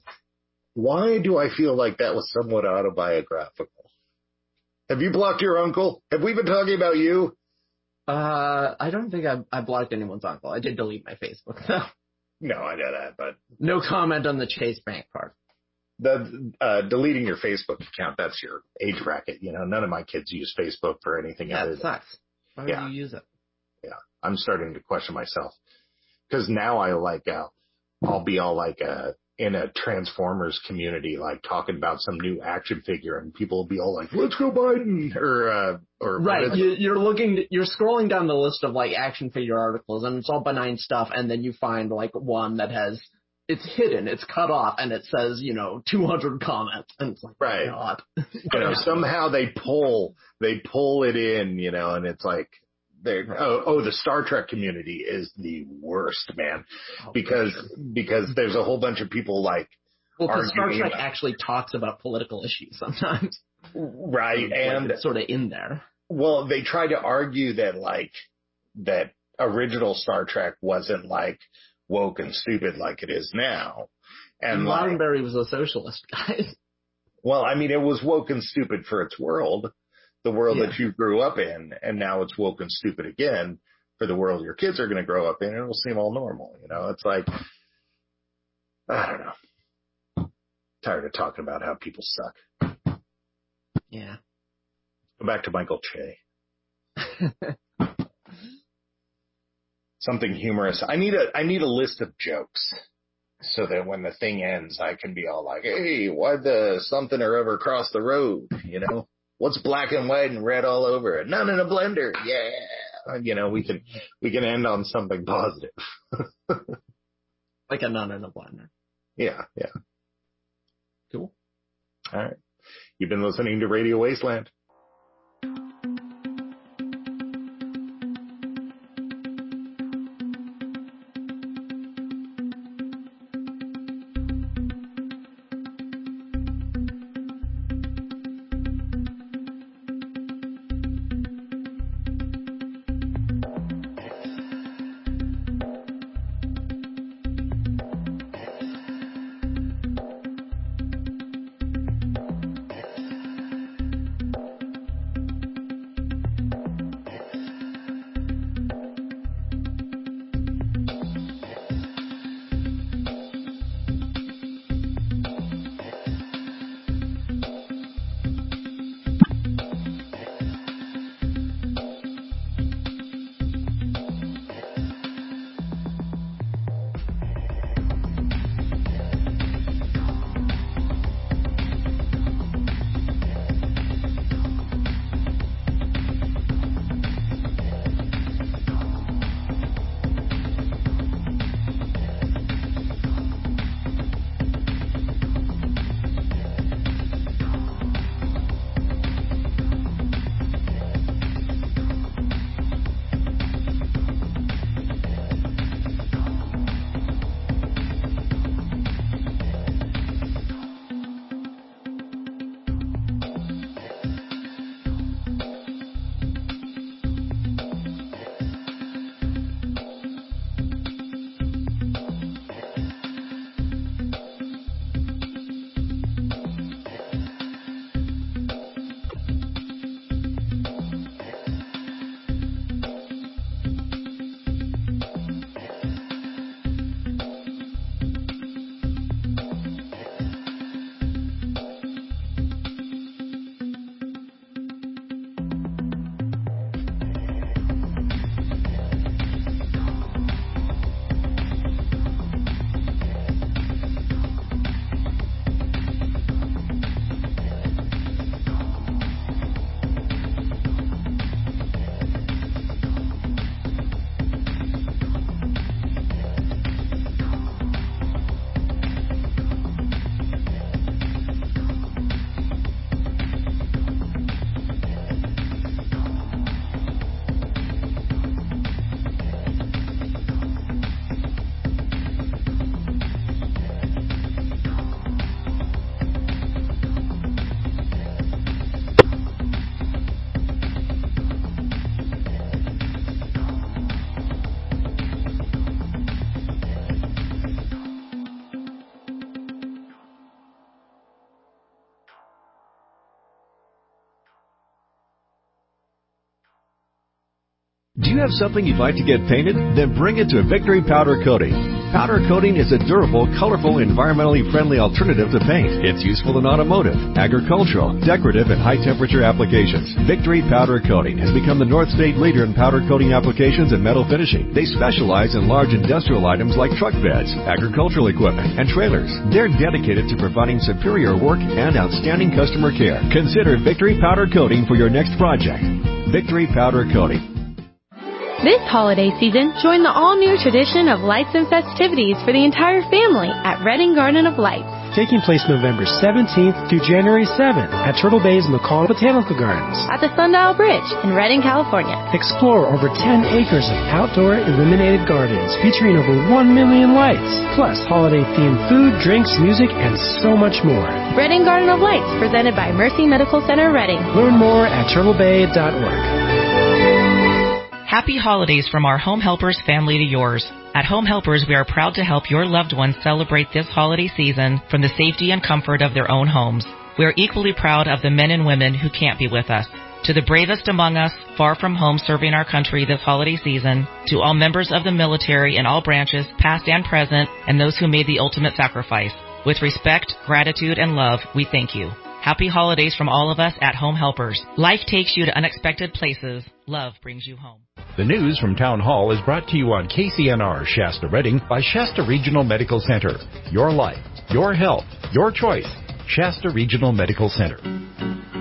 [SPEAKER 1] Why do I feel like that was somewhat autobiographical? Have you blocked your uncle? Have we been talking about you?
[SPEAKER 2] Uh, I don't think I, I blocked anyone's uncle. I did delete my Facebook.
[SPEAKER 1] No, I know that, but
[SPEAKER 2] No comment on the Chase Bank part.
[SPEAKER 1] the uh, deleting your Facebook account, that's your age bracket. You know, none of my kids use Facebook for anything
[SPEAKER 2] Yeah,
[SPEAKER 1] other
[SPEAKER 2] it
[SPEAKER 1] than,
[SPEAKER 2] sucks. Why
[SPEAKER 1] Yeah.
[SPEAKER 2] would you use it?
[SPEAKER 1] yeah, I'm starting to question myself because now I like, uh, I'll be all like, uh, in a Transformers community, like talking about some new action figure, and people will be all like, let's go Biden, or, uh, or.
[SPEAKER 2] Right, you, you're looking, you're scrolling down the list of like action figure articles, and it's all benign stuff, and then you find like one that has, it's hidden, it's cut off, and it says, you know, two hundred comments, and it's like,
[SPEAKER 1] Right.
[SPEAKER 2] God.
[SPEAKER 1] You know, somehow they pull, they pull it in, you know, and it's like, they're, oh, oh, the Star Trek community is the worst, man,
[SPEAKER 2] Oh,
[SPEAKER 1] because,
[SPEAKER 2] sure.
[SPEAKER 1] because there's a whole bunch of people like,
[SPEAKER 2] Well, because Star
[SPEAKER 1] arguing
[SPEAKER 2] Trek
[SPEAKER 1] about-
[SPEAKER 2] actually talks about political issues sometimes.
[SPEAKER 1] right,
[SPEAKER 2] Like,
[SPEAKER 1] and
[SPEAKER 2] it's sort of in there.
[SPEAKER 1] well, they try to argue that like, that original Star Trek wasn't like woke and stupid like it is now. And like,
[SPEAKER 2] Roddenberry was a socialist, guys.
[SPEAKER 1] well, I mean, it was woke and stupid for its world, the world
[SPEAKER 2] Yeah.
[SPEAKER 1] that you grew up in, and now it's woke and stupid again for the world your kids are going to grow up in, and it'll seem all normal. You know, it's like, I don't know. Tired of talking about how people suck.
[SPEAKER 2] Yeah.
[SPEAKER 1] Go back to Michael Che. Something humorous. I need a, I need a list of jokes so that when the thing ends, I can be all like, hey, why'd the something or ever cross the road? You know, what's black and white and red all over it? None in a blender. Yeah. You know, we can, we can end on something positive.
[SPEAKER 2] Like a nun in a blender.
[SPEAKER 1] Yeah. Yeah.
[SPEAKER 2] Cool.
[SPEAKER 1] All right. You've been listening to Radio Wasteland.
[SPEAKER 5] Do you have something you'd like to get painted? Then bring it to Victory Powder Coating. Powder coating is a durable, colorful, environmentally friendly alternative to paint. It's useful in automotive, agricultural, decorative, and high-temperature applications. Victory Powder Coating has become the North State leader in powder coating applications and metal finishing. They specialize in large industrial items like truck beds, agricultural equipment, and trailers. They're dedicated to providing superior work and outstanding customer care. Consider Victory Powder Coating for your next project. Victory Powder Coating.
[SPEAKER 6] This holiday season, join the all-new tradition of lights and festivities for the entire family at Redding Garden of Lights.
[SPEAKER 7] Taking place November seventeenth through January seventh at Turtle Bay's McCall Botanical Gardens.
[SPEAKER 6] At the Sundial Bridge in Redding, California.
[SPEAKER 7] Explore over ten acres of outdoor illuminated gardens featuring over one million lights, plus holiday-themed food, drinks, music, and so much more.
[SPEAKER 6] Redding Garden of Lights, presented by Mercy Medical Center, Redding.
[SPEAKER 7] Learn more at turtle bay dot org.
[SPEAKER 8] Happy holidays from our Home Helpers family to yours. At Home Helpers, we are proud to help your loved ones celebrate this holiday season from the safety and comfort of their own homes. We are equally proud of the men and women who can't be with us. To the bravest among us, far from home serving our country this holiday season, to all members of the military in all branches, past and present, and those who made the ultimate sacrifice. With respect, gratitude, and love, we thank you. Happy holidays from all of us at Home Helpers. Life takes you to unexpected places. Love brings you home.
[SPEAKER 9] The news from Town Hall is brought to you on K C N R Shasta Redding by Shasta Regional Medical Center. Your life, your health, your choice. Shasta Regional Medical Center.